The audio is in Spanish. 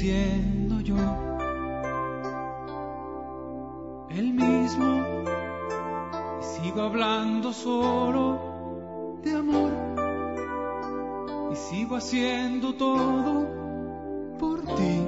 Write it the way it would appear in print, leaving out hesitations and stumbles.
siendo yo el mismo y sigo hablando solo de amor y sigo haciendo todo por ti.